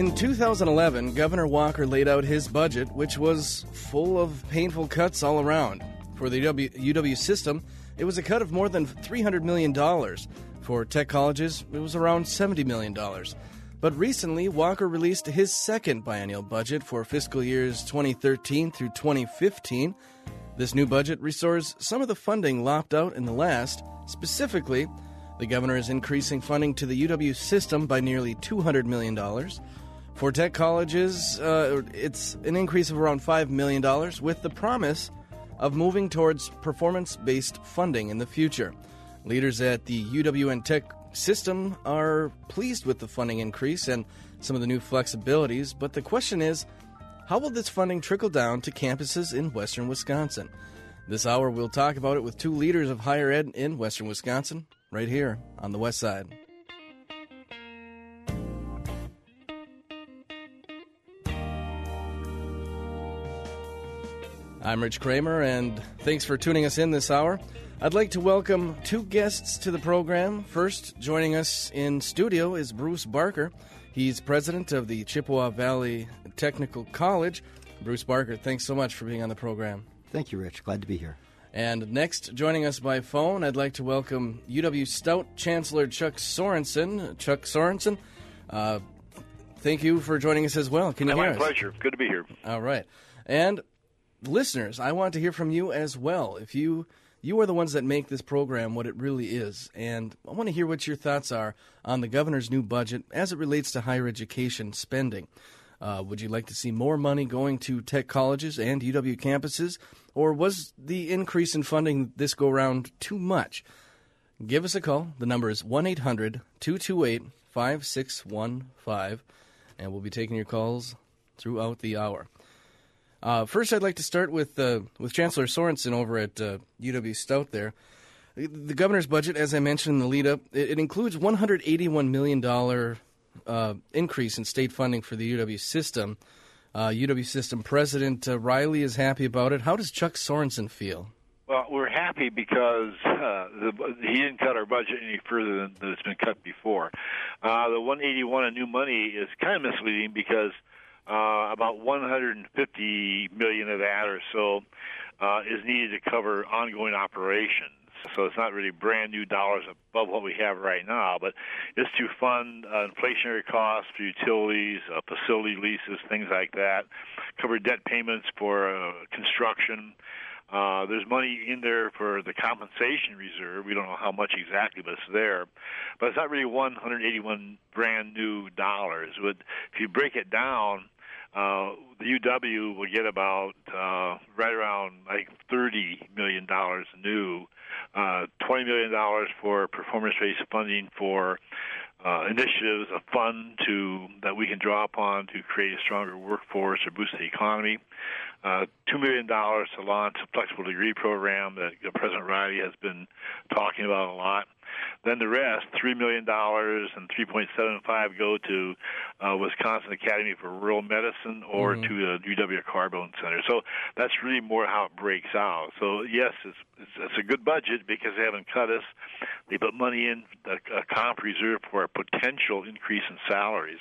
In 2011, Governor Walker laid out his budget, which was full of painful cuts all around. For the UW system, it was a cut of more than $300 million. For tech colleges, it was around $70 million. But recently, Walker released his second biennial budget for fiscal years 2013 through 2015. This new budget restores some of the funding lopped out in the last. Specifically, the governor is increasing funding to the UW system by nearly $200 million. For tech colleges, it's an increase of around $5 million, with the promise of moving towards performance-based funding in the future. Leaders at the UWN Tech system are pleased with the funding increase and some of the new flexibilities, but the question is, how will this funding trickle down to campuses in western Wisconsin? This hour, we'll talk about it with two leaders of higher ed in western Wisconsin, right here on the West Side. I'm Rich Kramer, and thanks for tuning us in this hour. I'd like to welcome two guests to the program. First, joining us in studio is Bruce Barker. He's president of the Chippewa Valley Technical College. Bruce Barker, thanks so much for being on the program. Thank you, Rich. Glad to be here. And next, joining us by phone, I'd like to welcome UW Stout Chancellor Chuck Sorensen. Chuck Sorensen, thank you for joining us as well. Can you hear us? My pleasure. Good to be here. All right. And listeners, I want to hear from you as well. If you are the ones that make this program what it really is, and I want to hear what your thoughts are on the governor's new budget as it relates to higher education spending. Would you like to see more money going to tech colleges and UW campuses, or was the increase in funding this go-round too much? Give us a call. The number is 1-800-228-5615, and we'll be taking your calls throughout the hour. First, I'd like to start with Chancellor Sorensen over at UW Stout there. The governor's budget, as I mentioned in the lead-up, it includes $181 million increase in state funding for the UW system. UW system President Riley is happy about it. How does Chuck Sorensen feel? Well, we're happy because he didn't cut our budget any further than it's been cut before. The 181 in new money is kind of misleading because about $150 million of that or so is needed to cover ongoing operations. So it's not really brand new dollars above what we have right now, but it's to fund inflationary costs for utilities, facility leases, things like that, cover debt payments for construction. There's money in there for the compensation reserve. We don't know how much exactly, but it's there. But it's not really 181 brand new dollars. If you break it down, the UW will get about right around $30 million new, $20 million for performance-based funding for initiatives, a fund that we can draw upon to create a stronger workforce or boost the economy. $2 million to launch a flexible degree program that President Riley has been talking about a lot. Then the rest, $3 million and $3.75 go to Wisconsin Academy for Rural Medicine or to the UW Carbone Center. So that's really more how it breaks out. So, yes, it's a good budget because they haven't cut us. They put money in a comp reserve for a potential increase in salaries.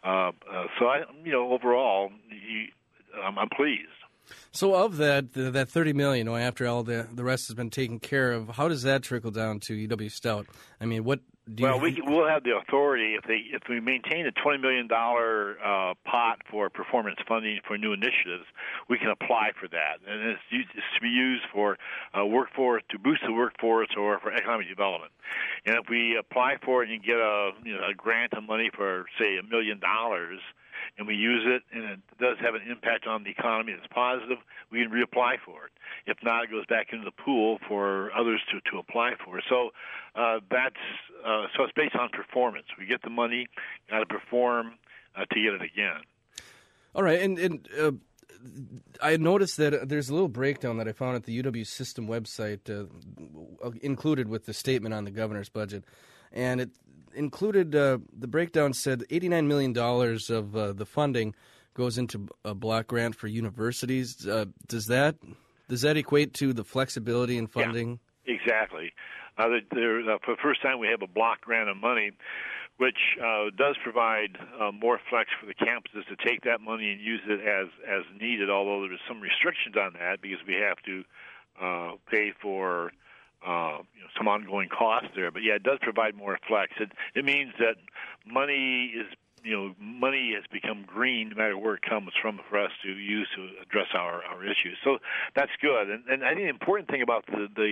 Overall, I'm pleased. So of that $30 million, after all the rest has been taken care of, how does that trickle down to UW Stout? I mean, what do you... Well, we'll have the authority if we maintain a $20 million pot for performance funding for new initiatives, we can apply for that, and it's to be used for workforce, to boost the workforce or for economic development. And if we apply for it and get a grant of money for say $1 million. And we use it, and it does have an impact on the economy that's positive, we can reapply for it. If not, it goes back into the pool for others to apply for. So it's based on performance. We get the money, got to perform to get it again. All right, and I noticed that there's a little breakdown that I found at the UW system website included with the statement on the governor's budget, and it included the breakdown said $89 million of the funding goes into a block grant for universities. Does that equate to the flexibility in funding? Yeah, exactly. For the first time, we have a block grant of money which does provide more flex for the campuses to take that money and use it as needed, although there's some restrictions on that because we have to pay for some ongoing costs there. But, yeah, it does provide more flex. It means that money has become green no matter where it comes from for us to use to address our issues. So that's good. And I think the important thing about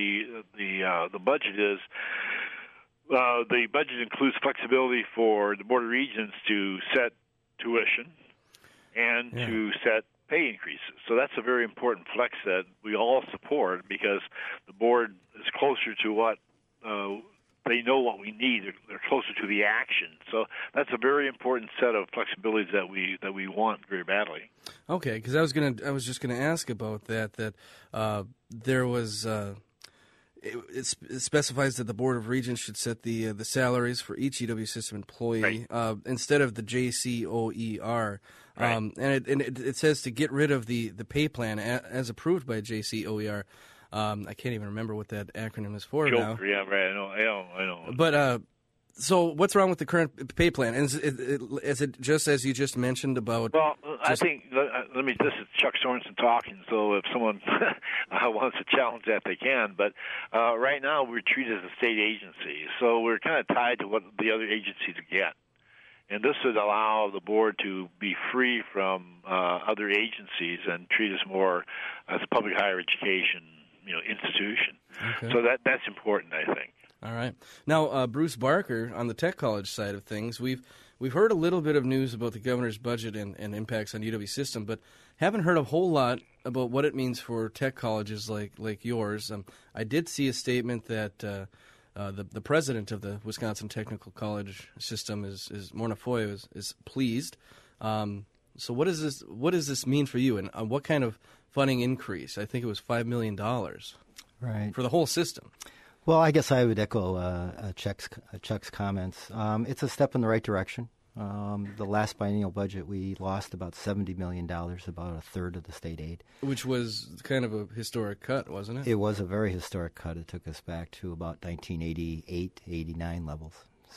the budget is the budget includes flexibility for the Board of Regents to set tuition and to set pay increases. So that's a very important flex that we all support because the board is closer to what they know what we need. They're closer to the action. So that's a very important set of flexibilities that we want very badly. Okay, because I was just gonna ask about that. There was. It specifies that the Board of Regents should set the salaries for each EW system employee instead of the JCOER. Right. And it says to get rid of the pay plan as approved by JCOER. I can't even remember what that acronym is for now. Yeah, right. I know. But so what's wrong with the current pay plan? Is it just as you just mentioned about? Well, I think this is Chuck Sorensen talking. So if someone wants to challenge that, they can. But right now we're treated as a state agency, so we're kind of tied to what the other agencies get. And this would allow the board to be free from other agencies and treat us more as a public higher education, institution. Okay. So that's important, I think. All right. Now, Bruce Barker, on the Tech College side of things, we've heard a little bit of news about the governor's budget and impacts on UW system, but haven't heard a whole lot about what it means for tech colleges like yours. I did see a statement that the president of the Wisconsin Technical College system is Morna Foy is pleased. So what does this mean for you, and what kind of funding increase? I think it was $5 million for the whole system. Well, I guess I would echo Chuck's comments. It's a step in the right direction. The last biennial budget, we lost about $70 million, about a third of the state aid. Which was kind of a historic cut, wasn't it? It was a very historic cut. It took us back to about 1988, 89 levels.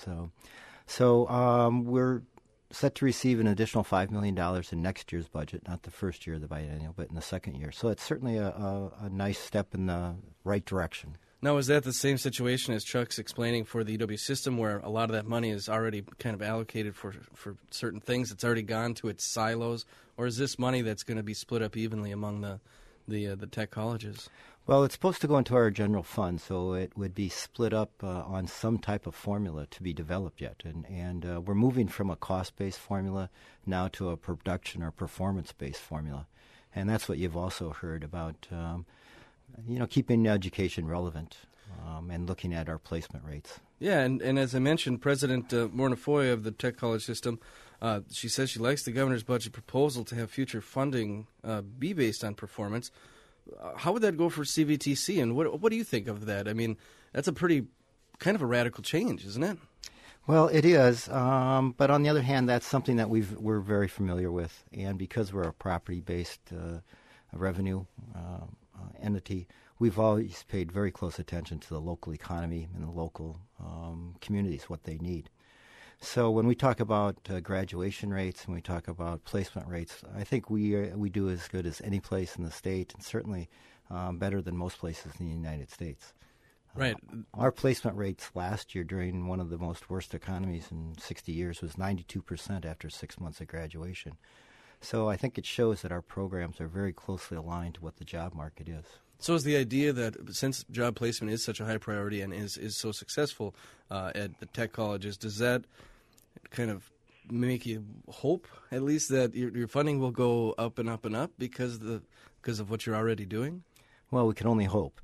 So we're set to receive an additional $5 million in next year's budget, not the first year of the biennial, but in the second year. So it's certainly a nice step in the right direction. Now, is that the same situation as Chuck's explaining for the UW system, where a lot of that money is already kind of allocated for certain things? It's already gone to its silos, or is this money that's going to be split up evenly among the tech colleges? Well, it's supposed to go into our general fund, so it would be split up on some type of formula to be developed yet. And we're moving from a cost-based formula now to a production or performance-based formula. And that's what you've also heard about, keeping education relevant and looking at our placement rates. Yeah, and as I mentioned, President Morna Foy of the Tech College system, she says she likes the governor's budget proposal to have future funding be based on performance. How would that go for CVTC, and what do you think of that? I mean, that's a pretty kind of a radical change, isn't it? Well, it is, but on the other hand, that's something that we're very familiar with, and because we're a property-based revenue entity, we've always paid very close attention to the local economy and the local communities, what they need. So when we talk about graduation rates and we talk about placement rates, I think we do as good as any place in the state, and certainly better than most places in the United States. Right. Our placement rates last year during one of the most worst economies in 60 years was 92% after 6 months of graduation. So I think it shows that our programs are very closely aligned to what the job market is. So is the idea that since job placement is such a high priority and is so successful at the tech colleges, does that kind of make you hope at least that your funding will go up and up and up because of what you're already doing? Well, we can only hope.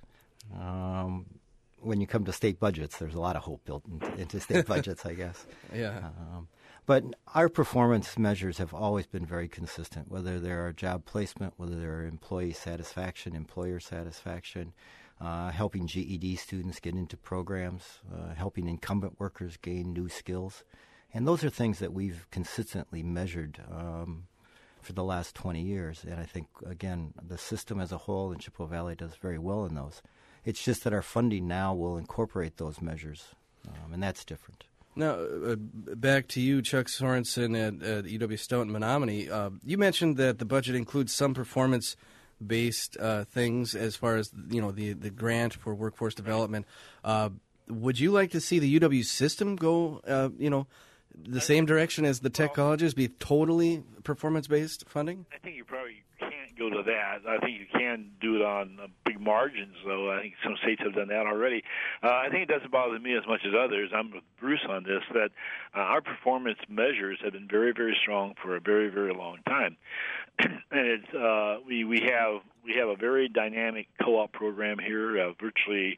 When you come to state budgets, there's a lot of hope built into state budgets, I guess. Yeah. But our performance measures have always been very consistent, whether they're job placement, whether they're employee satisfaction, employer satisfaction, helping GED students get into programs, helping incumbent workers gain new skills. And those are things that we've consistently measured for the last 20 years. And I think, again, the system as a whole in Chippewa Valley does very well in those. It's just that our funding now will incorporate those measures, and that's different. Now, back to you, Chuck Sorensen at UW Stout in Menominee. You mentioned that the budget includes some performance-based things as far as the grant for workforce development. Would you like to see the UW system go, the same direction as the tech colleges, be totally performance-based funding? I think you probably can't go to that. I think you can do it on big margins, though. I think some states have done that already. I think it doesn't bother me as much as others. I'm with Bruce on this, that our performance measures have been very, very strong for a very, very long time. And it's we have a very dynamic co-op program here. Virtually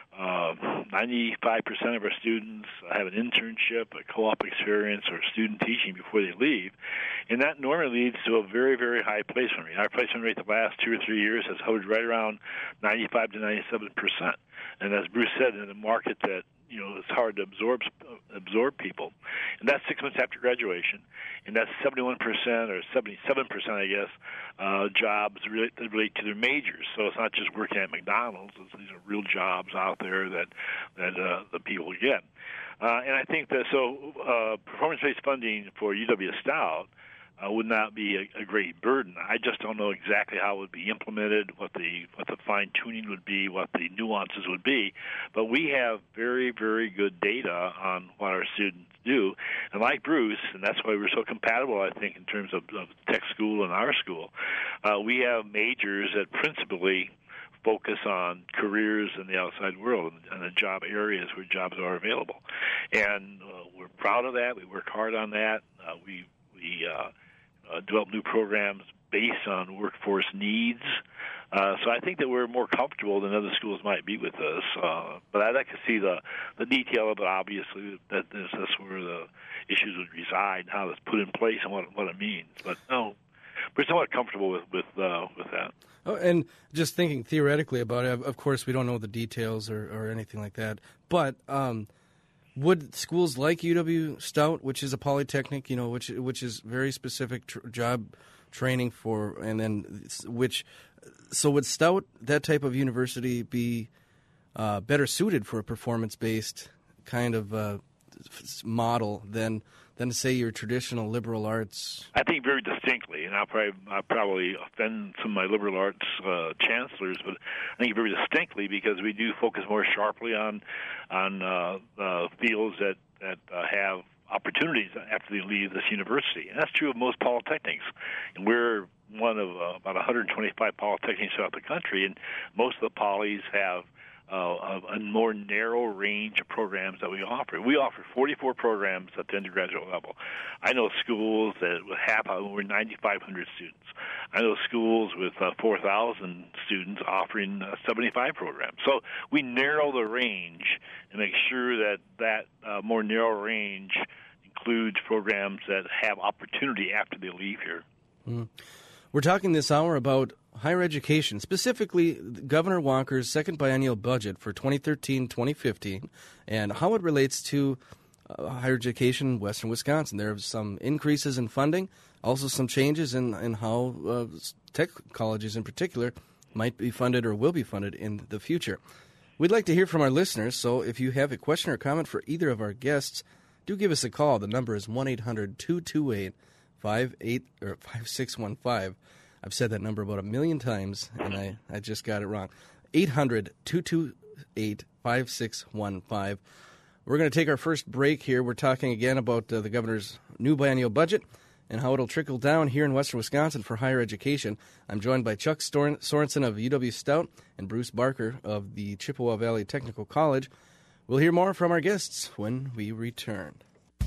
95% of our students have an internship, a co-op experience, or student teaching before they leave, and that normally leads to a very, very high placement rate. Our placement rate the last 2 or 3 years has hovered right around 95 to 97%. And as Bruce said, in a market that it's hard to absorb people, and that's 6 months after graduation, and that's 71% or 77%, I guess, jobs that relate to their majors. So it's not just working at McDonald's; these are real jobs out there that the people get. And I think that performance-based funding for UW Stout would not be a great burden. I just don't know exactly how it would be implemented, what the fine-tuning would be, what the nuances would be. But we have very, very good data on what our students do. And like Bruce, and that's why we're so compatible, I think, in terms of tech school and our school, we have majors that principally focus on careers in the outside world and the job areas where jobs are available. And we're proud of that. We work hard on that. We develop new programs based on workforce needs. So I think that we're more comfortable than other schools might be with us. But I'd like to see the detail of it, obviously, that's where the issues would reside, how it's put in place and what it means. But no, we're somewhat comfortable with that. Oh, and just thinking theoretically about it, of course, we don't know the details or anything like that. But would schools like UW Stout, which is a polytechnic, which is very specific job training for, and then would Stout, that type of university, be better suited for a performance-based kind of model than say your traditional liberal arts? I think very distinctly, and I'll probably offend some of my liberal arts chancellors, but I think very distinctly because we do focus more sharply on fields that have opportunities after they leave this university. And that's true of most polytechnics. And we're one of about 125 polytechnics throughout the country, and most of the polys have a more narrow range of programs that we offer. We offer 44 programs at the undergraduate level. I know schools that have over 9,500 students. I know schools with 4,000 students offering 75 programs. So we narrow the range and make sure that more narrow range includes programs that have opportunity after they leave here. Mm. We're talking this hour about higher education, specifically Governor Walker's second biennial budget for 2013-2015, and how it relates to higher education in western Wisconsin. There are some increases in funding, also some changes in how tech colleges in particular might be funded or will be funded in the future. We'd like to hear from our listeners, so if you have a question or comment for either of our guests, do give us a call. The number is 1-800-228-5615. I've said that number about 1 million times, and I just got it wrong. 800-228-5615. We're going to take our first break here. We're talking again about the governor's new biennial budget and how it'll trickle down here in western Wisconsin for higher education. I'm joined by Chuck Sorensen of UW Stout and Bruce Barker of the Chippewa Valley Technical College. We'll hear more from our guests when we return.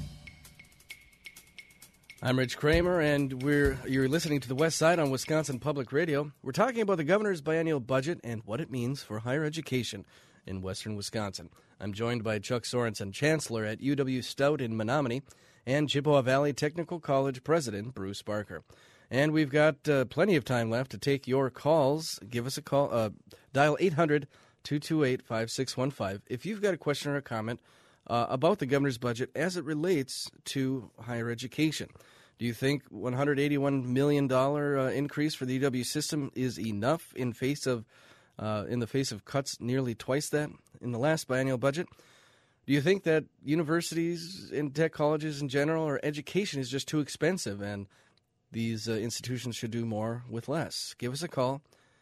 I'm Rich Kramer, and you're listening to The West Side on Wisconsin Public Radio. We're talking about the governor's biennial budget and what it means for higher education in western Wisconsin. I'm joined by Chuck Sorensen, Chancellor at UW Stout in Menominee, and Chippewa Valley Technical College President Bruce Barker. And we've got plenty of time left to take your calls. Give us a call. Dial 800-228-5615 if you've got a question or a comment about the governor's budget as it relates to higher education. Do you think $181 million increase for the UW system is enough in the face of cuts nearly twice that in the last biennial budget? Do you think that universities and tech colleges in general, or education, is just too expensive and these institutions should do more with less? Give us a call,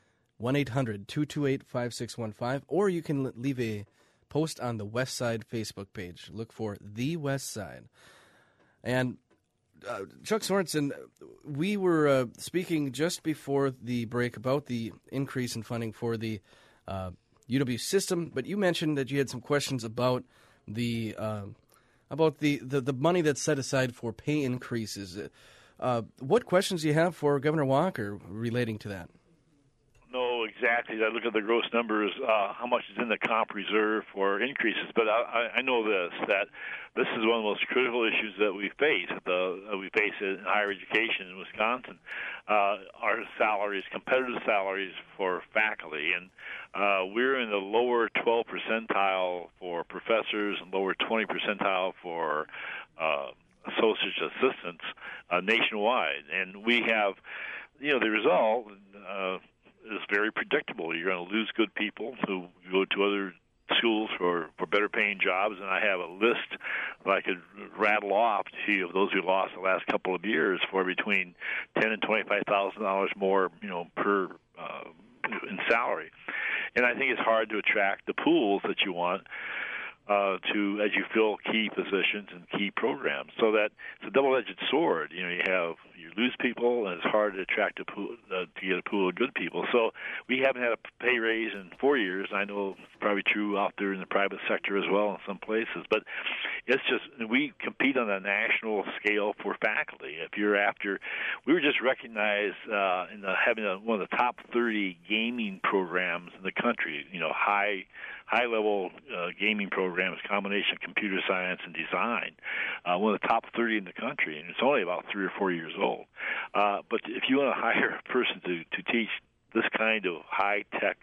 1-800-228-5615, or you can leave a post on the West Side Facebook page. Look for The West Side. And Chuck Sorensen, we were speaking just before the break about the increase in funding for the UW system, but you mentioned that you had some questions about the money that's set aside for pay increases. What questions do you have for Governor Walker relating to that? No, exactly. I look at the gross numbers, how much is in the comp reserve for increases. But I know that this is one of the most critical issues that we face. We face in higher education in Wisconsin. Our salaries, competitive salaries for faculty, and we're in the lower 12 percentile for professors and lower 20 percentile for associate assistants nationwide. And we have, the result is very predictable. You're going to lose good people who go to other schools for better paying jobs, and I have a list that I could rattle off to you of those who lost the last couple of years for between $10,000 and $25,000 more, per in salary. And I think it's hard to attract the pools that you want as you fill key positions and key programs. So that it's a double-edged sword. You lose people, and it's hard to attract a pool, to get a pool of good people. So we haven't had a pay raise in 4 years. I know it's probably true out there in the private sector as well in some places. But it's just, we compete on a national scale for faculty. We were just recognized having one of the top 30 gaming programs in the country. High-level gaming programs, combination of computer science and design, one of the top 30 in the country, and it's only about 3 or 4 years old. But if you want to hire a person to teach this kind of high-tech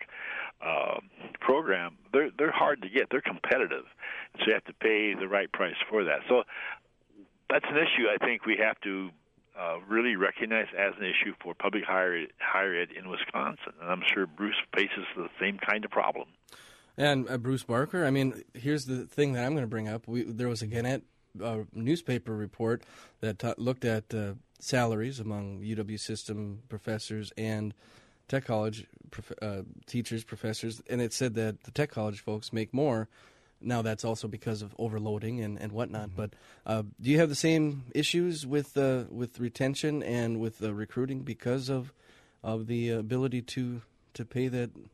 program, they're hard to get. They're competitive, so you have to pay the right price for that. So that's an issue I think we have to really recognize as an issue for public higher ed in Wisconsin, and I'm sure Bruce faces the same kind of problem. And Bruce Barker, here's the thing that I'm going to bring up. There was a Gannett newspaper report that looked at salaries among UW system professors and tech college teachers, professors, and it said that the tech college folks make more. Now that's also because of overloading and whatnot. Mm-hmm. But do you have the same issues with retention and with recruiting because of the ability to pay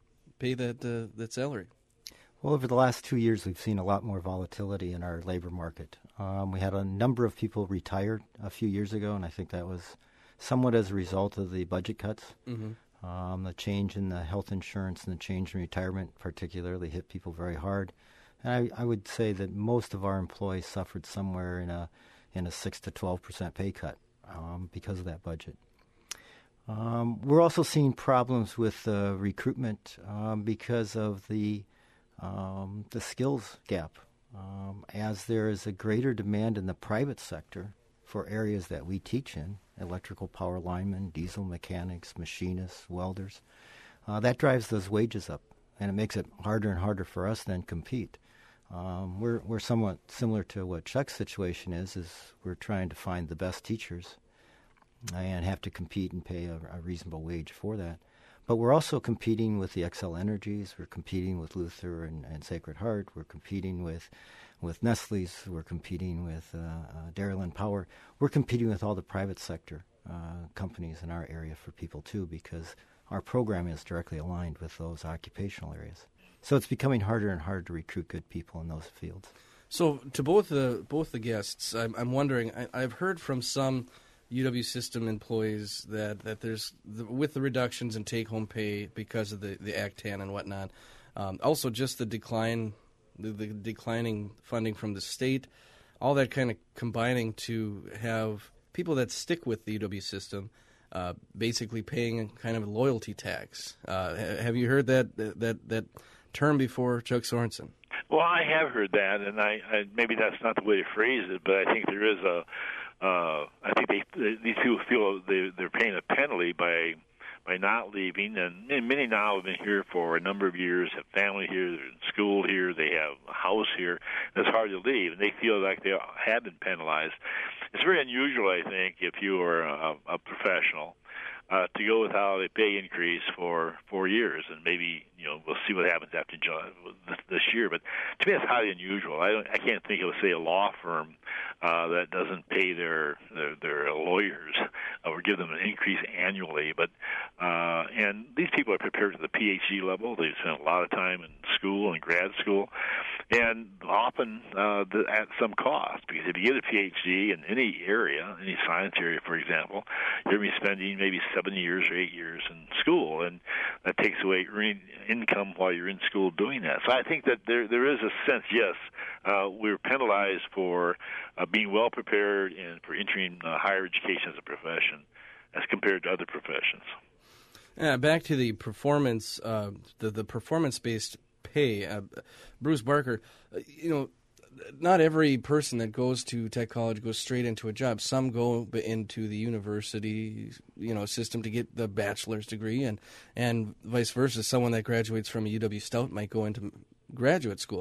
that salary? Well, over the last 2 years, we've seen a lot more volatility in our labor market. We had a number of people retired a few years ago, and I think that was somewhat as a result of the budget cuts. Mm-hmm. The change in the health insurance and the change in retirement particularly hit people very hard. And I would say that most of our employees suffered somewhere in a 6 to 12% pay cut because of that budget. We're also seeing problems with recruitment because of the skills gap. As there is a greater demand in the private sector for areas that we teach in, electrical power linemen, diesel mechanics, machinists, welders, that drives those wages up, and it makes it harder and harder for us then compete. We're somewhat similar to what Chuck's situation is we're trying to find the best teachers and have to compete and pay a reasonable wage for that. But we're also competing with the Xcel Energies. We're competing with Luther and Sacred Heart. We're competing with Nestle's. We're competing with Dairyland Power. We're competing with all the private sector companies in our area for people, too, because our program is directly aligned with those occupational areas. So it's becoming harder and harder to recruit good people in those fields. So to both the guests, I'm wondering, I've heard from some UW system employees that there's, with the reductions in take-home pay because of the Act 10 and whatnot, also just the declining funding from the state, all that kind of combining to have people that stick with the UW system basically paying kind of a loyalty tax. Have you heard that term before, Chuck Sorensen? Well, I have heard that, and I maybe that's not the way to phrase it, but I think there is I think these people feel they're paying a penalty by by not leaving, and many now have been here for a number of years, have family here, they're in school here, they have a house here. And it's hard to leave, and they feel like they have been penalized. It's very unusual, I think, if you are a professional, to go without a pay increase for 4 years, and maybe we'll see what happens after this year. But to me, it's highly unusual. I can't think of, say, a law firm that doesn't pay their lawyers or give them an increase annually. But and these people are prepared to the PhD level. They've spent a lot of time in school and grad school, and often at some cost. Because if you get a PhD in any area, any science area, for example, you're going to be spending maybe 7 years or 8 years in school, and that takes away income while you're in school doing that. So I think that there is a sense, yes, we're penalized for being well prepared and for entering higher education as a profession as compared to other professions. Back to the performance, the performance-based pay, Bruce Barker. Not every person that goes to tech college goes straight into a job. Some go into the university, system to get the bachelor's degree, and vice versa. Someone that graduates from a UW Stout might go into graduate school.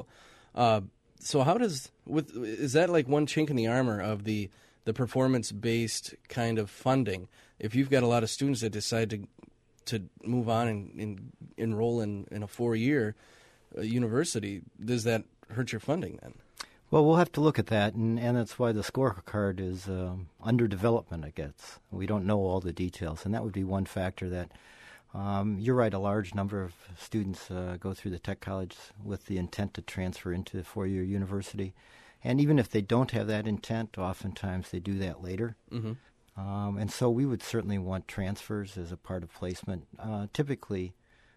So how is that like one chink in the armor of the performance-based kind of funding? If you've got a lot of students that decide to move on and enroll in a 4-year university, does that hurt your funding then? Well, we'll have to look at that, and that's why the scorecard is under development, I guess. We don't know all the details, and that would be one factor that, you're right, a large number of students go through the tech college with the intent to transfer into a 4-year university. And even if they don't have that intent, oftentimes they do that later. Mm-hmm. And so we would certainly want transfers as a part of placement. Typically,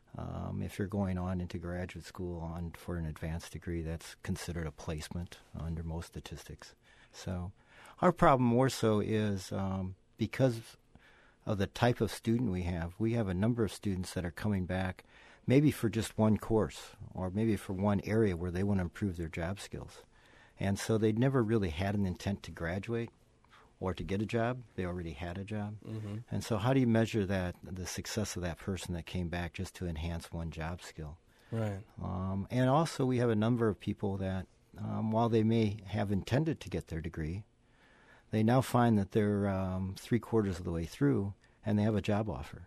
if you're going on into graduate school for an advanced degree, that's considered a placement under most statistics. So our problem more so is because of the type of student we have a number of students that are coming back maybe for just one course or maybe for one area where they want to improve their job skills. And so they'd never really had an intent to graduate or to get a job. They already had a job. Mm-hmm. And so how do you measure the success of that person that came back just to enhance one job skill? Right. And also we have a number of people that, while they may have intended to get their degree, they now find that they're 3/4 of the way through and they have a job offer.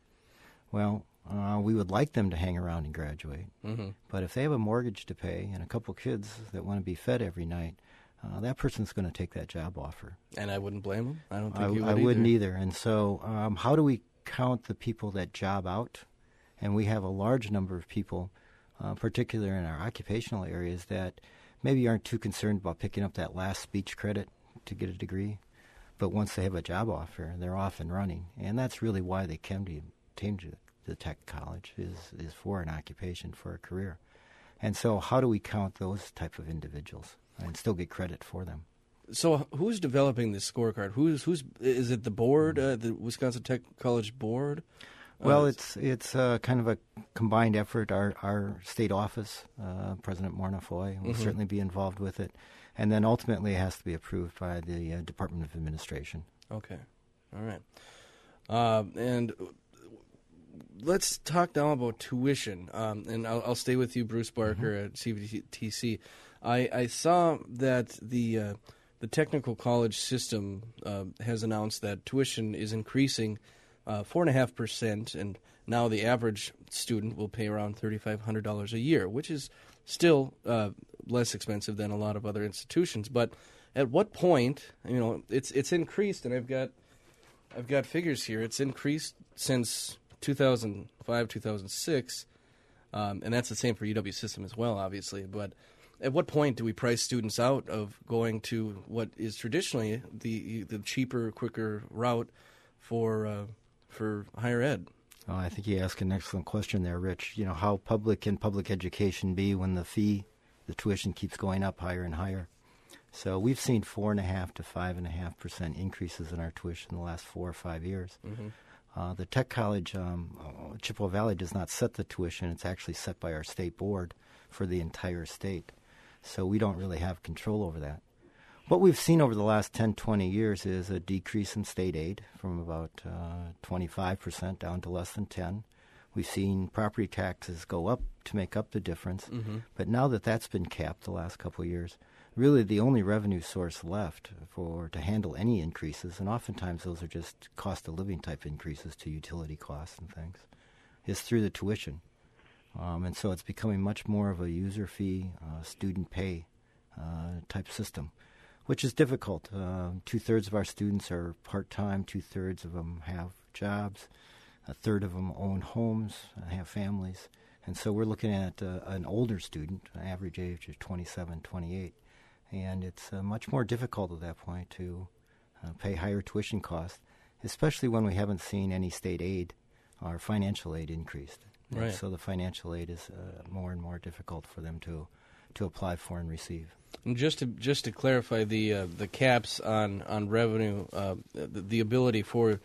Well, we would like them to hang around and graduate. Mm-hmm. But if they have a mortgage to pay and a couple kids that want to be fed every night, that person's going to take that job offer. And I wouldn't blame them. I don't think you would I wouldn't either. And so how do we count the people that job out? And we have a large number of people, particularly in our occupational areas, that maybe aren't too concerned about picking up that last speech credit to get a degree. But once they have a job offer, they're off and running. And that's really why they came to the tech college, is for an occupation, for a career. And so how do we count those type of individuals and still get credit for them? So who's developing this scorecard? Who's is it the board, the Wisconsin Tech College board? Well, it's kind of a combined effort. Our state office, President Morna Foy, will Mm-hmm. certainly be involved with it. And then ultimately it has to be approved by the Department of Administration. Okay. All right. And let's talk now about tuition. And I'll stay with you, Bruce Barker, mm-hmm. at CVTC. I saw that the technical college system has announced that tuition is increasing 4.5%, and now the average student will pay around $3,500 a year, which is still less expensive than a lot of other institutions. But at what point, it's increased, and I've got figures here. It's increased since 2005, 2006, and that's the same for UW system as well, obviously. But at what point do we price students out of going to what is traditionally the cheaper, quicker route for higher ed? Oh, I think you asked an excellent question there, Rich. How public can public education be when the tuition keeps going up higher and higher? So we've seen 4.5% to 5.5% increases in our tuition in the last 4 or 5 years. Mm-hmm. The Tech College, Chippewa Valley, does not set the tuition. It's actually set by our state board for the entire state. So we don't really have control over that. What we've seen over the last 10, 20 years is a decrease in state aid from about 25% down to less than 10. We've seen property taxes go up to make up the difference. Mm-hmm. But now that that's been capped the last couple of years, really the only revenue source left to handle any increases, and oftentimes those are just cost of living type increases to utility costs and things, is through the tuition. And so it's becoming much more of a user fee, student pay type system, which is difficult. 2/3 of our students are part-time, 2/3 of them have jobs, 1/3 of them own homes, have families. And so we're looking at an older student, an average age of 27, 28, and it's much more difficult at that point to pay higher tuition costs, especially when we haven't seen any state aid or financial aid increased. Right. And so the financial aid is more and more difficult for them to apply for and receive. And just to clarify, the caps on revenue, the ability for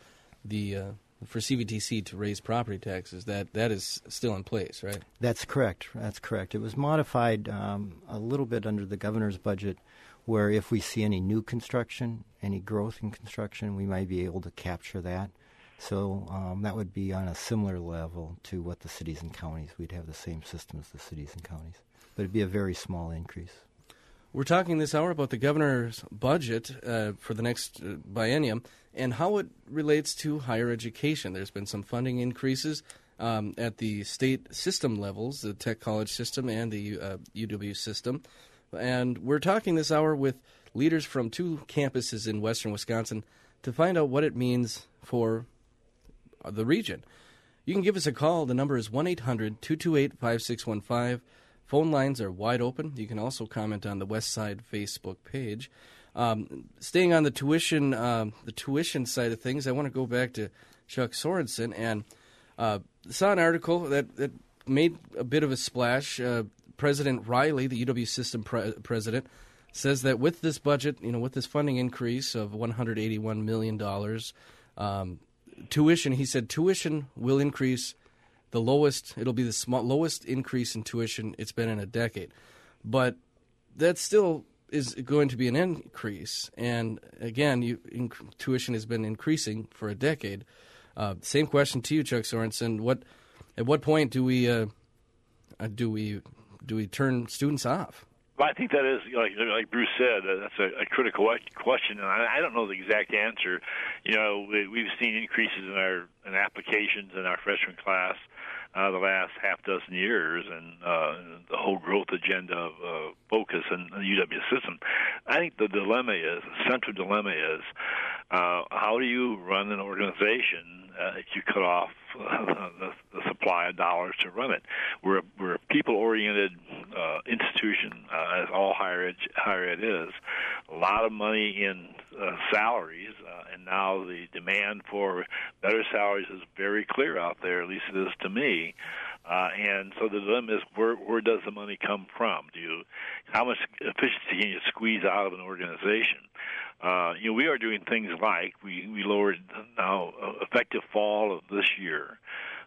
CVTC to raise property taxes, that is still in place, right? That's correct. It was modified a little bit under the governor's budget, where if we see any new construction, any growth in construction, we might be able to capture that. So that would be on a similar level to what the cities and counties. We'd have the same system as the cities and counties, but it'd be a very small increase. We're talking this hour about the governor's budget for the next biennium and how it relates to higher education. There's been some funding increases at the state system levels, the Tech College system and the UW system. And we're talking this hour with leaders from 2 campuses in western Wisconsin to find out what it means for the region. You can give us a call. The number is 1-800-228-5615. Phone lines are wide open. You can also comment on the West Side Facebook page. Staying on the tuition side of things, I want to go back to Chuck Sorensen and saw an article that made a bit of a splash. President Riley, the UW system president, says that with this budget, with this funding increase of $181 million, tuition will increase the lowest. It'll be the lowest increase in tuition it's been in a decade. But that still is going to be an increase. And again, tuition has been increasing for a decade. Same question to you, Chuck Sorensen. At what point do we turn students off? Well, I think that is, like Bruce said, that's a critical question, and I don't know the exact answer. We've seen increases in applications in our freshman class the last half dozen years, and the whole growth agenda focus in the UW system. I think the central dilemma is, how do you run an organization if you cut off the supply of dollars to run it? We're a people-oriented institution, as all higher ed is. A lot of money in salaries, and now the demand for better salaries is very clear out there, at least it is to me. And so the dilemma is, where does the money come from? How much efficiency can you squeeze out of an organization? We are doing things like we lowered now effective fall of this year,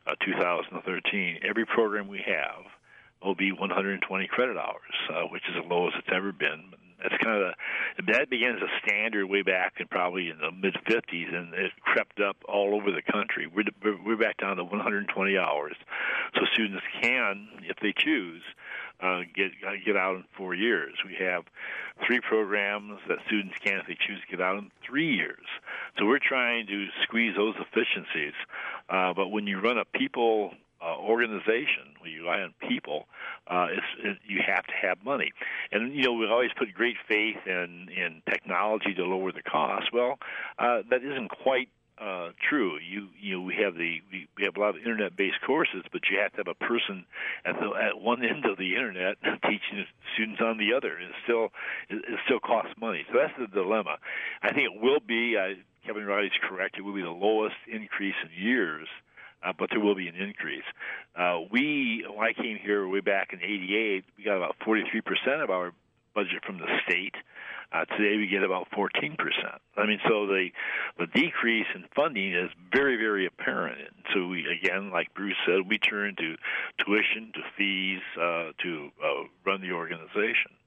2013. Every program we have will be 120 credit hours, which is the lowest it's ever been. That's that begins a standard way back in probably in the mid-50s, and it crept up all over the country. We're back down to 120 hours, so students can, if they choose, get out in 4 years. We have 3 programs that students can, if they choose, get out in 3 years. So we're trying to squeeze those efficiencies. But when you run a people organization, when you rely on people, you have to have money. And we always put great faith in technology to lower the cost. Well, that isn't quite true. We have a lot of internet-based courses, but you have to have a person at one end of the internet teaching students on the other. It still costs money. So that's the dilemma. I think it will be. Kevin Riley's correct. It will be the lowest increase in years. But there will be an increase. When I came here way back in '88, we got about 43% of our budget from the state. Today we get about 14%. So the decrease in funding is very, very apparent. And so we, again, like Bruce said, we turn to tuition, to fees, to run the organization.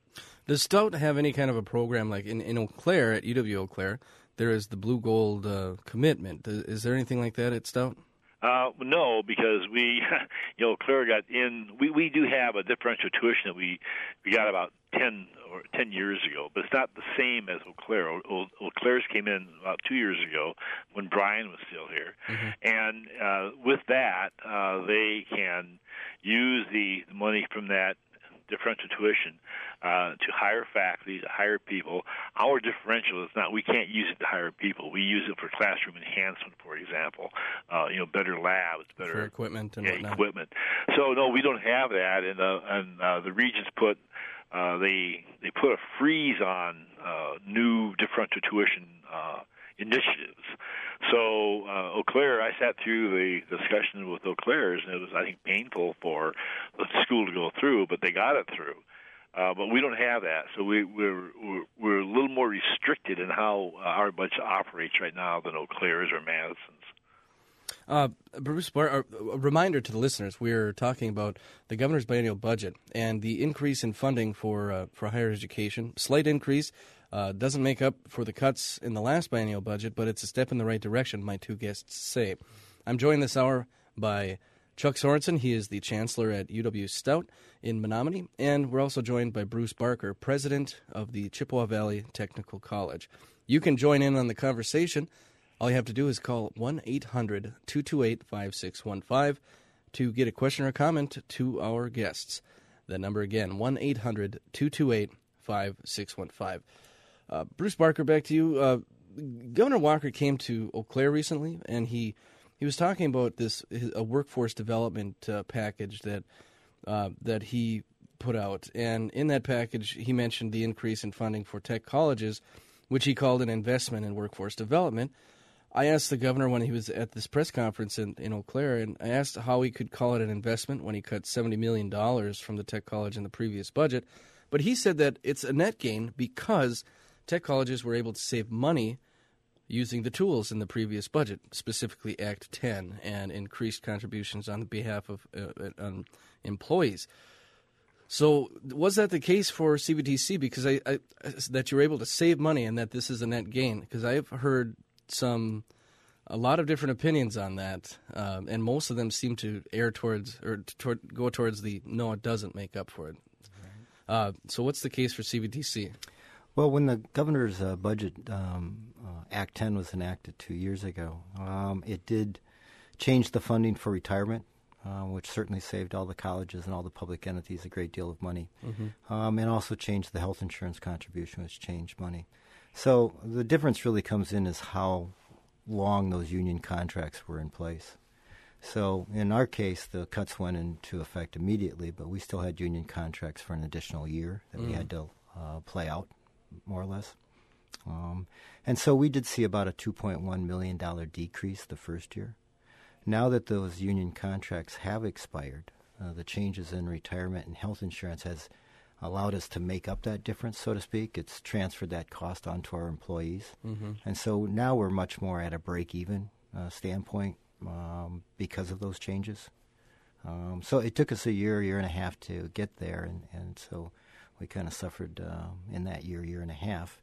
Does Stout have any kind of a program like in Eau Claire, at UW Eau Claire, there is the Blue Gold commitment. Is there anything like that at Stout? No, because we, Claire got in. We do have a differential tuition that we got about 10 years ago, but it's not the same as Eau Claire. Eau Claire's came in about 2 years ago when Brian was still here, and with that, they can use the money from that differential tuition to hire faculty, to hire people. Our differential is not, we can't use it to hire people. We use it for classroom enhancement, for example, better labs, better for equipment and whatnot. Equipment. So no, we don't have that, and the Regents put they put a freeze on new differential tuition initiatives. So Eau Claire, I sat through the discussion with Eau Claire's, and it was, I think, painful for the school to go through, but they got it through. But we don't have that, so we're a little more restricted in how our budget operates right now than Eau Claire's or Madison's. Bruce, a reminder to the listeners, we're talking about the governor's biennial budget and the increase in funding for higher education. Slight increase, doesn't make up for the cuts in the last biennial budget, but it's a step in the right direction, my two guests say. I'm joined this hour by Chuck Sorensen. He is the chancellor at UW Stout in Menominee, and we're also joined by Bruce Barker, president of the Chippewa Valley Technical College. You can join in on the conversation. All you have to do is call 1-800-228-5615 to get a question or a comment to our guests. That number again, 1-800-228-5615. Bruce Barker, back to you. Governor Walker came to Eau Claire recently, and he was talking about a workforce development package that he put out. And in that package, he mentioned the increase in funding for tech colleges, which he called an investment in workforce development. I asked the governor when he was at this press conference in Eau Claire, and I asked how he could call it an investment when he cut $70 million from the tech college in the previous budget. But he said that it's a net gain because tech colleges were able to save money using the tools in the previous budget, specifically Act 10, and increased contributions on behalf of employees. So was that the case for CVTC? Because that you're able to save money and that this is a net gain? Because I've heard a lot of different opinions on that, and most of them seem to err go towards the no, it doesn't make up for it. Right. So what's the case for CVTC? Well, when the governor's budget, Act 10 was enacted 2 years ago, it did change the funding for retirement, which certainly saved all the colleges and all the public entities a great deal of money, and also changed the health insurance contribution, which changed money. So the difference really comes in is how long those union contracts were in place. So in our case, the cuts went into effect immediately, but we still had union contracts for an additional year that we had to play out, more or less. And so we did see about a $2.1 million decrease the first year. Now that those union contracts have expired, the changes in retirement and health insurance has allowed us to make up that difference, so to speak. It's transferred that cost onto our employees. And so now we're much more at a break-even standpoint because of those changes. So it took us a year and a half to get there, and so we kind of suffered in that year and a half.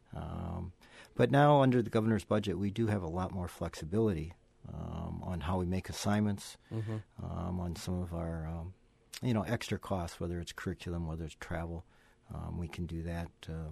But now under the governor's budget, we do have a lot more flexibility on how we make assignments, on some of our extra costs, whether it's curriculum, whether it's travel. We can do that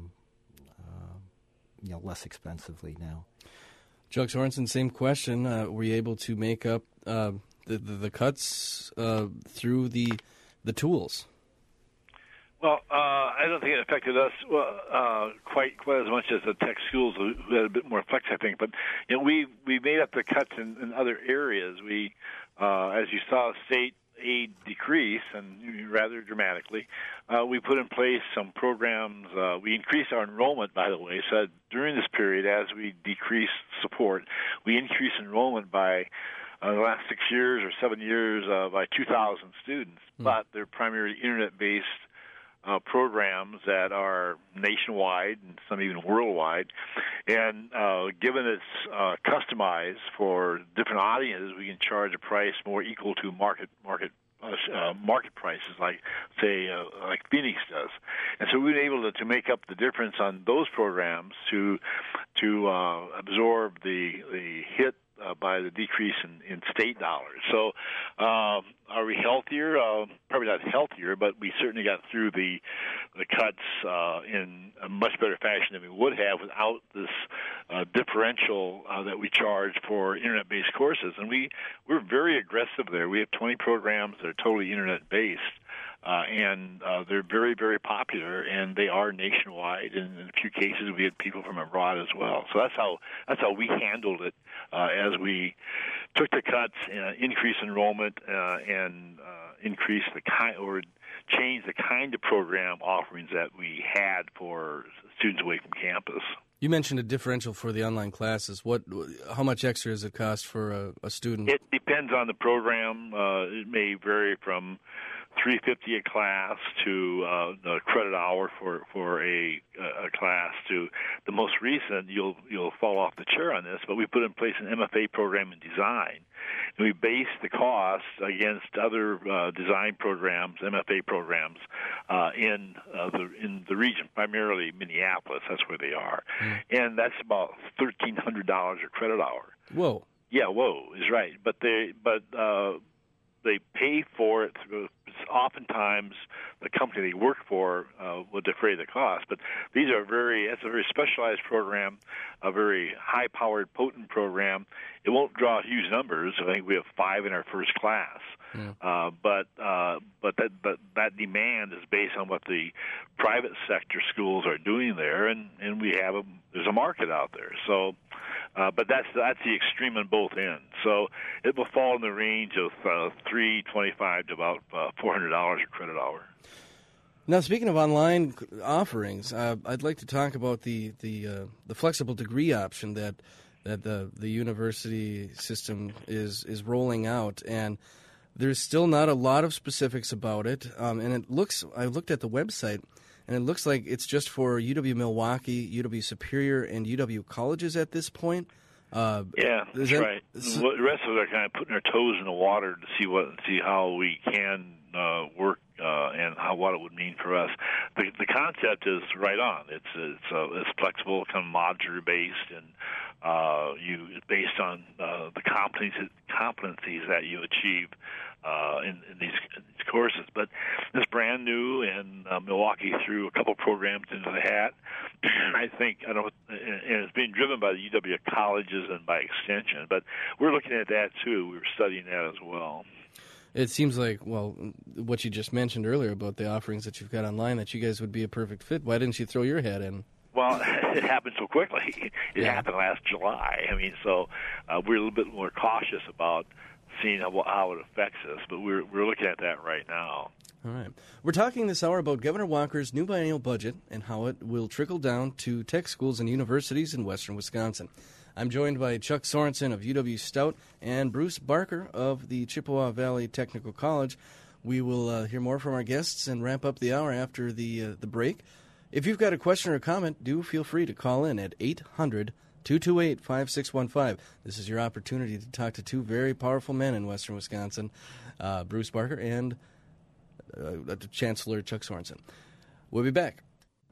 less expensively now. Chuck Sorensen, same question. Were you able to make up the cuts through the tools? Well, I don't think it affected us quite as much as the tech schools who had a bit more flex, I think. But we made up the cuts in other areas. We, as you saw, state aid decrease, and rather dramatically. We put in place some programs. We increased our enrollment, by the way, so during this period, as we decreased support, we increased enrollment by the last 6 years or 7 years by 2,000 students, but they're primarily internet-based programs that are nationwide and some even worldwide. And given it's customized for different audiences, we can charge a price more equal to market market prices, like Phoenix does, and so we've been able to make up the difference on those programs to absorb the hit by the decrease in state dollars. So, are we healthier? Probably not healthier, but we certainly got through the cuts in a much better fashion than we would have without this differential that we charge for internet-based courses. And we're very aggressive there. We have 20 programs that are totally internet-based. And they're very, very popular, and they are nationwide. And in a few cases, we had people from abroad as well. So that's how we handled it as we took the cuts, increased enrollment, and increased changed the kind of program offerings that we had for students away from campus. You mentioned a differential for the online classes. How much extra does it cost for a student? It depends on the program. It may vary from $350 a class to the credit hour for a class to the most recent. You'll fall off the chair on this, but we put in place an MFA program in design, and we base the cost against other design programs, MFA programs in the region, primarily Minneapolis. That's where they are, and that's about $1,300 a credit hour. Whoa. Yeah, whoa is right, but they pay for it through. Oftentimes, the company they work for will defray the cost. But it's a very specialized program, a very high-powered, potent program. It won't draw huge numbers. I think we have 5 in our first class. Yeah. But that demand is based on what the private sector schools are doing there, and there's a market out there. So. But that's the extreme on both ends. So it will fall in the range of $325 to about $400 a credit hour. Now, speaking of online offerings, I'd like to talk about the flexible degree option that the university system is rolling out, and there's still not a lot of specifics about it. And I looked at the website. And it looks like it's just for UW-Milwaukee, UW Superior, and UW colleges at this point. Yeah, that's right. The rest of us are kind of putting our toes in the water to see how we can work and what it would mean for us. The concept is right on. It's flexible, kind of modular based, and based on the competencies that you achieve in these courses. But it's brand new, and Milwaukee threw a couple programs into the hat. I think and it's being driven by the UW colleges and by extension. But we're looking at that too. We were studying that as well. It seems like, well, what you just mentioned earlier about the offerings that you've got online, that you guys would be a perfect fit. Why didn't you throw your hat in? Well, it happened so quickly. It happened last July. I mean, so we're a little bit more cautious about seeing how it affects us, but we're looking at that right now. All right. We're talking this hour about Governor Walker's new biennial budget and how it will trickle down to tech schools and universities in western Wisconsin. I'm joined by Chuck Sorensen of UW Stout and Bruce Barker of the Chippewa Valley Technical College. We will hear more from our guests and wrap up the hour after the break. If you've got a question or comment, do feel free to call in at 800-228-5615. This is your opportunity to talk to two very powerful men in western Wisconsin, Bruce Barker and Chancellor Chuck Sorensen. We'll be back.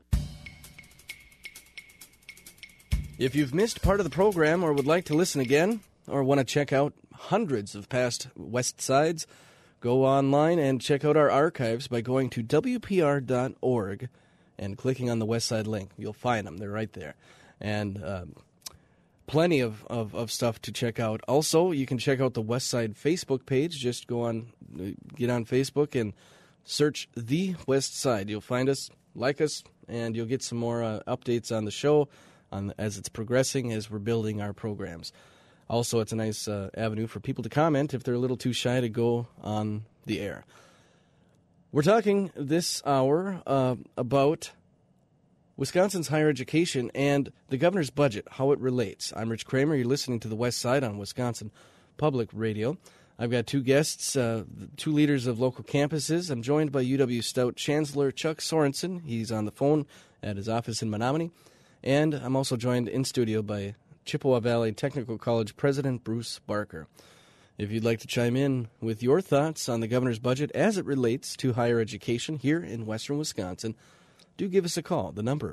If you've missed part of the program or would like to listen again or want to check out hundreds of past West Sides, go online and check out our archives by going to WPR.org and clicking on the West Side link. You'll find them. They're right there. And plenty of stuff to check out. Also, you can check out the West Side Facebook page. Just get on Facebook and search The West Side. You'll find us, like us, and you'll get some more updates on the show as it's progressing, as we're building our programs. Also, it's a nice avenue for people to comment if they're a little too shy to go on the air. We're talking this hour about Wisconsin's higher education and the governor's budget, how it relates. I'm Rich Kramer. You're listening to The West Side on Wisconsin Public Radio. I've got two guests, two leaders of local campuses. I'm joined by UW Stout Chancellor Chuck Sorensen. He's on the phone at his office in Menominee. And I'm also joined in studio by Chippewa Valley Technical College President Bruce Barker. If you'd like to chime in with your thoughts on the governor's budget as it relates to higher education here in western Wisconsin, do give us a call. The number,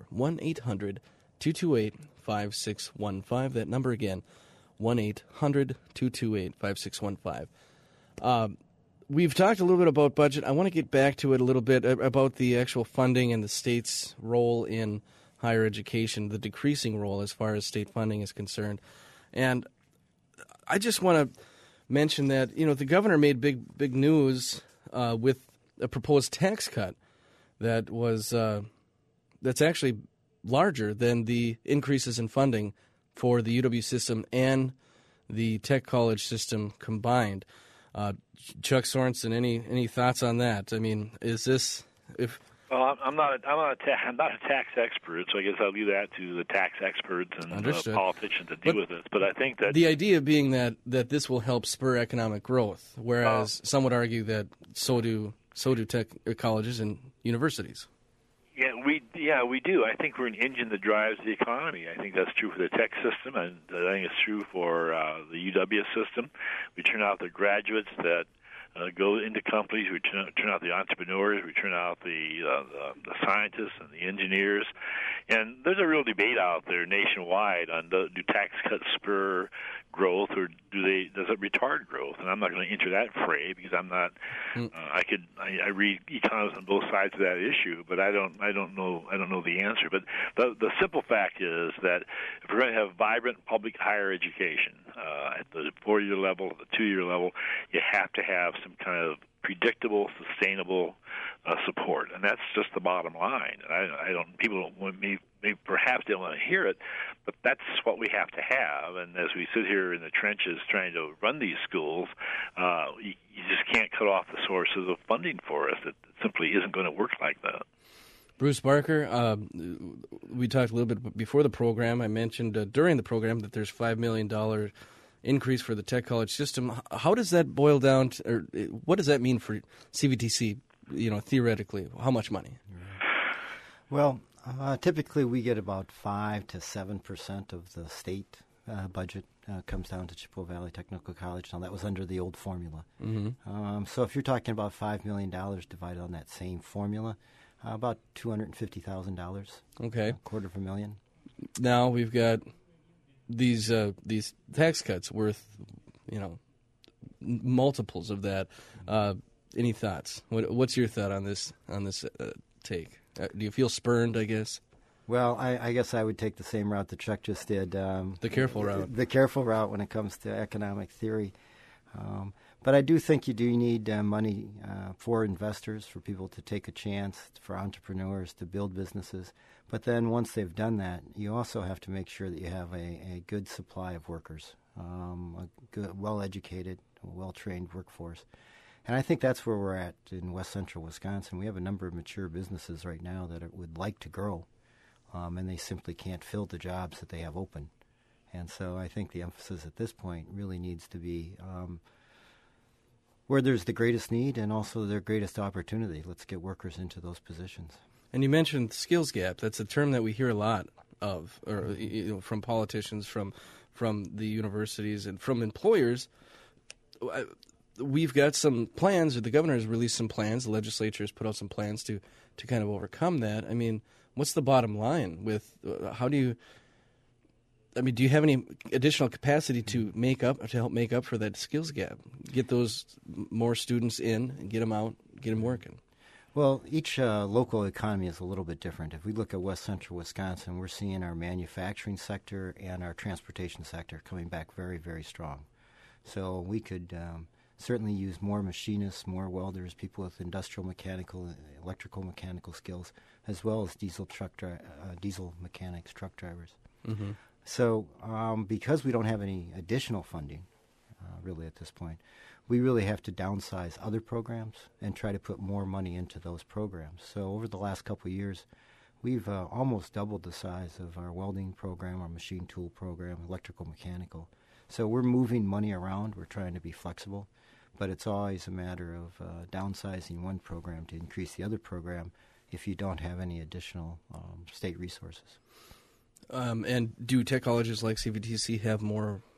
1-800-228-5615. That number again, 1-800-228-5615. We've talked a little bit about budget. I want to get back to it a little bit about the actual funding and the state's role in higher education, the decreasing role as far as state funding is concerned. And I just want to mention that, the governor made big news with a proposed tax cut that was that's actually larger than the increases in funding for the UW system and the Tech College system combined. Chuck Sorensen, any thoughts on that? I mean, is this if? Well, I'm not a tax expert, so I guess I'll leave that to the tax experts and politicians to deal with this. But I think that the idea being that this will help spur economic growth, whereas some would argue that so do tech colleges and universities. Yeah, we do. I think we're an engine that drives the economy. I think that's true for the tech system, and I think it's true for the UW system. We turn out the graduates that go into companies. We turn out the entrepreneurs. We turn out the scientists and the engineers. And there's a real debate out there nationwide on do tax cuts spur growth or does it retard growth? And I'm not going to enter that fray because I'm not. I read economists on both sides of that issue, but I don't know the answer. But the simple fact is that if we're going to have vibrant public higher education at the 4-year level, the 2-year level, you have to have some kind of predictable, sustainable support, and that's just the bottom line. People perhaps don't want to hear it, but that's what we have to have. And as we sit here in the trenches trying to run these schools, you just can't cut off the sources of funding for us. It simply isn't going to work like that. Bruce Barker, we talked a little bit before the program. I mentioned during the program that there's $5 million increase for the Tech College system. How does that boil down to, or what does that mean for CVTC, theoretically? How much money? Well, typically we get about 5 to 7% of the state budget comes down to Chippewa Valley Technical College. Now, that was under the old formula. Mm-hmm. So if you're talking about $5 million divided on that same formula, about $250,000. Okay. $250,000. Now we've got these tax cuts worth, multiples of that. Any thoughts? What's your thought on this take? Do you feel spurned, I guess? Well, I guess I would take the same route that Chuck just did. The careful route. The careful route when it comes to economic theory. But I do think you do need money for investors, for people to take a chance, for entrepreneurs to build businesses. But then once they've done that, you also have to make sure that you have a good supply of workers, a good, well-educated, well-trained workforce. And I think that's where we're at in west central Wisconsin. We have a number of mature businesses right now that would like to grow, and they simply can't fill the jobs that they have open. And so I think the emphasis at this point really needs to be where there's the greatest need and also their greatest opportunity. Let's get workers into those positions. And you mentioned skills gap. That's a term that we hear a lot of, or from politicians, from the universities, and from employers. We've got some plans, or the governor has released some plans. The legislature has put out some plans to kind of overcome that. I mean, what's the bottom line with how do you? I mean, do you have any additional capacity to help make up for that skills gap? Get those more students in and get them out, get them working. Well, each local economy is a little bit different. If we look at west central Wisconsin, we're seeing our manufacturing sector and our transportation sector coming back very, very strong. So we could certainly use more machinists, more welders, people with industrial mechanical, electrical mechanical skills, as well as diesel mechanics, truck drivers. Mm-hmm. So because we don't have any additional funding, really at this point, we really have to downsize other programs and try to put more money into those programs. So over the last couple of years, we've almost doubled the size of our welding program, our machine tool program, electrical mechanical. So we're moving money around. We're trying to be flexible, but it's always a matter of downsizing one program to increase the other program if you don't have any additional state resources. And do tech colleges like CVTC have more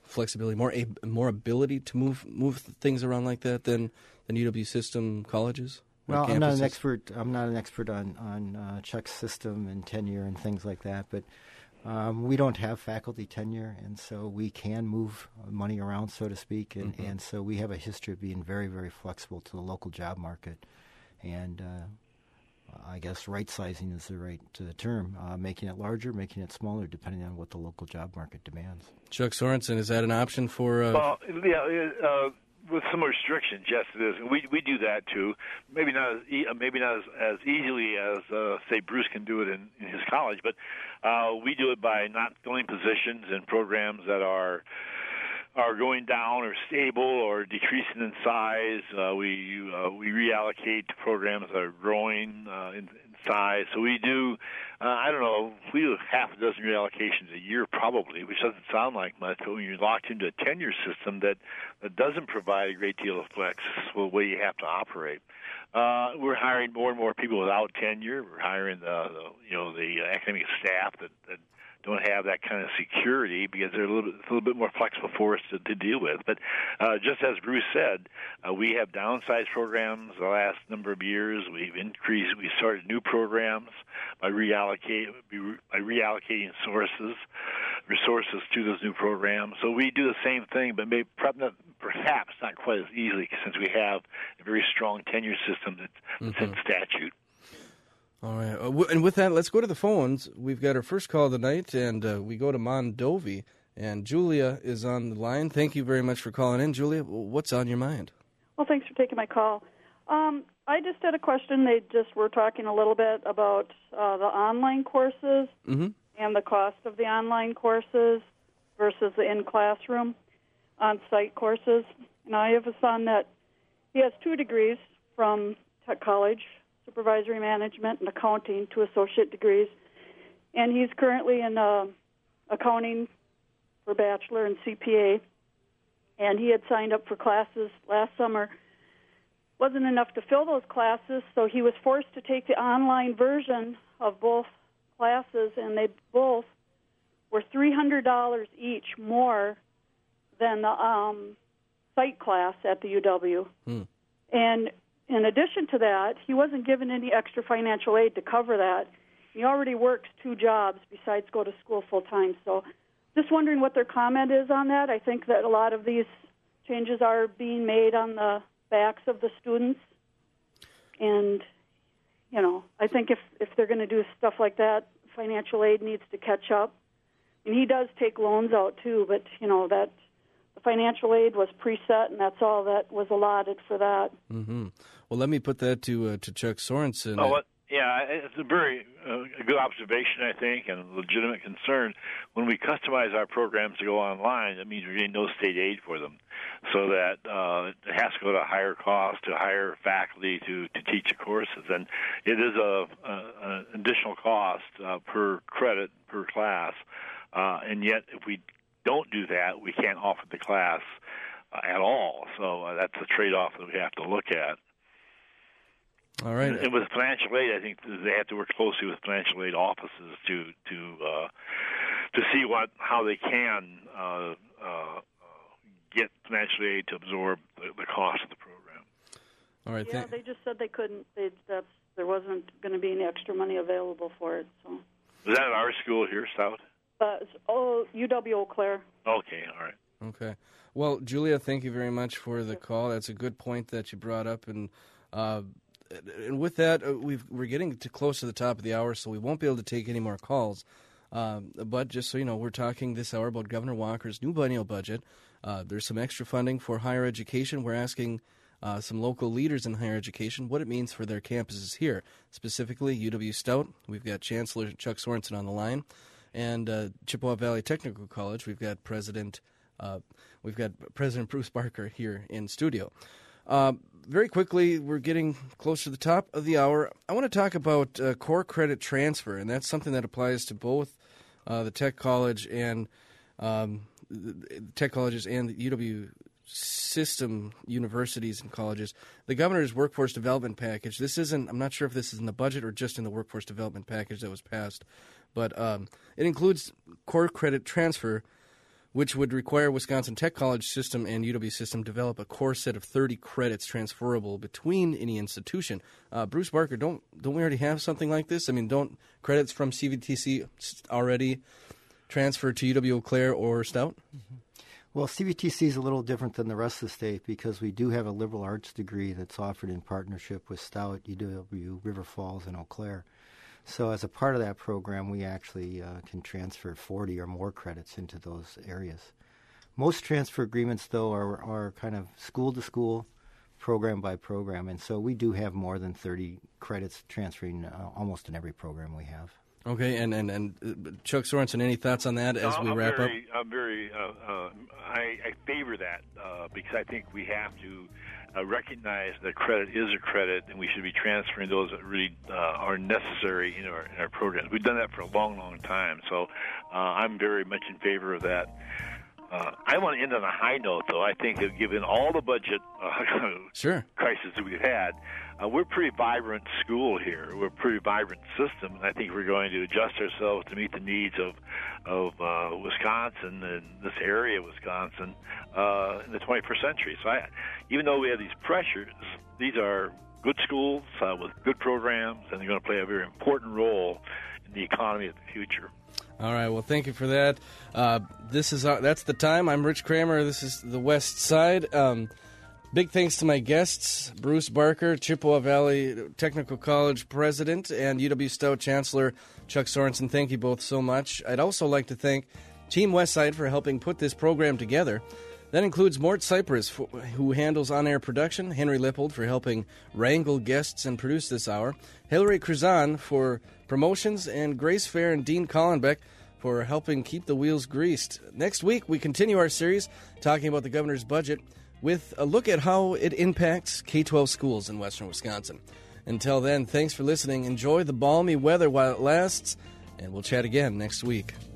flexibility, more ability to move things around like that than UW system colleges? Well, I'm not an expert. I'm not an expert on Chuck's system and tenure and things like that. But we don't have faculty tenure, and so we can move money around, so to speak. And so we have a history of being very, very flexible to the local job market. And I guess right-sizing is the right term, making it larger, making it smaller, depending on what the local job market demands. Chuck Sorensen, is that an option for? Well, yeah. With some restrictions, yes, it is. We do that too. Maybe not as easily as say Bruce can do it in his college, but we do it by not filling positions in programs that are going down or stable or decreasing in size. We reallocate to programs that are growing in size. So we do, we do half a dozen reallocations a year probably, which doesn't sound like much, but when you're locked into a tenure system that doesn't provide a great deal of flex, this is the way you have to operate. We're hiring more and more people without tenure. We're hiring the academic staff that don't have that kind of security because they're a little bit more flexible for us to deal with. But just as Bruce said, we have downsized programs the last number of years. We started new programs by reallocating resources to those new programs. So we do the same thing, but perhaps not quite as easily since we have a very strong tenure system that's in statute. All right. And with that, let's go to the phones. We've got our first call of the night, and we go to Mondovi. And Julia is on the line. Thank you very much for calling in. Julia, what's on your mind? Well, thanks for taking my call. I just had a question. They just were talking a little bit about the online courses and the cost of the online courses versus the in-classroom on-site courses. And I have a son that he has 2 degrees from Tech College, supervisory management and accounting, 2 associate degrees, and he's currently in accounting for bachelor and CPA, and he had signed up for classes last summer. Wasn't enough to fill those classes, so he was forced to take the online version of both classes, and they both were $300 each more than the site class at the UW. And in addition to that, he wasn't given any extra financial aid to cover that. He already works 2 jobs besides go to school full-time. So just wondering what their comment is on that. I think that a lot of these changes are being made on the backs of the students. And, I think if they're going to do stuff like that, financial aid needs to catch up. And he does take loans out, too, but, that the financial aid was preset, and that's all that was allotted for that. Well, let me put that to Chuck Sorensen. Yeah, it's a very good observation, I think, and a legitimate concern. When we customize our programs to go online, that means we're getting no state aid for them, so that it has to go to higher cost, to hire faculty to teach the courses, and it is an additional cost per credit, per class, and yet if we don't do that, we can't offer the class at all. So that's a trade-off that we have to look at. All right. And with financial aid, I think they have to work closely with financial aid offices to see how they can get financial aid to absorb the cost of the program. All right. Yeah, they just said they couldn't. There wasn't going to be any extra money available for it. So. Was that at our school here, Stout? UW Eau Claire. Okay, all right. Okay. Well, Julia, thank you very much for the call. That's a good point that you brought up. And with that, we're getting close to the top of the hour, so we won't be able to take any more calls. But just so you know, we're talking this hour about Governor Walker's new biennial budget. There's some extra funding for higher education. We're asking some local leaders in higher education what it means for their campuses here, specifically UW Stout. We've got Chancellor Chuck Sorensen on the line. And Chippewa Valley Technical College, we've got President Bruce Barker here in studio. Very quickly, we're getting close to the top of the hour. I want to talk about core credit transfer, and that's something that applies to both the Tech College and the Tech Colleges and the UW system universities and colleges. The governor's workforce development package. I'm not sure if this is in the budget or just in the workforce development package that was passed. But it includes core credit transfer which would require Wisconsin Tech College System and UW System develop a core set of 30 credits transferable between any institution. Bruce Barker, don't we already have something like this? I mean, don't credits from CVTC already transfer to UW Eau Claire or Stout? Mm-hmm. Well, CVTC is a little different than the rest of the state because we do have a liberal arts degree that's offered in partnership with Stout, UW, River Falls, and Eau Claire. So as a part of that program, we actually can transfer 40 or more credits into those areas. Most transfer agreements, though, are kind of school-to-school, program by program, and so we do have more than 30 credits transferring almost in every program we have. Okay, and Chuck Sorensen, any thoughts on that as we wrap up? I favor that because I think we have to recognize that credit is a credit, and we should be transferring those that really are necessary in our programs. We've done that for a long, long time, so I'm very much in favor of that. I want to end on a high note, though. I think that given all the budget crisis that we've had, we're a pretty vibrant school here. We're a pretty vibrant system, and I think we're going to adjust ourselves to meet the needs of Wisconsin and this area of Wisconsin in the 21st century. So even though we have these pressures, these are good schools with good programs, and they're going to play a very important role in the economy of the future. All right, well, thank you for that. That's the time. I'm Rich Kramer. This is the West Side. Big thanks to my guests, Bruce Barker, Chippewa Valley Technical College President, and UW Stout Chancellor Chuck Sorensen. Thank you both so much. I'd also like to thank Team Westside for helping put this program together. That includes Mort Cypress, who handles on-air production, Henry Lippold for helping wrangle guests and produce this hour, Hillary Cruzan for promotions, and Grace Fair and Dean Collenbeck for helping keep the wheels greased. Next week, we continue our series talking about the governor's budget with a look at how it impacts K-12 schools in western Wisconsin. Until then, thanks for listening. Enjoy the balmy weather while it lasts, and we'll chat again next week.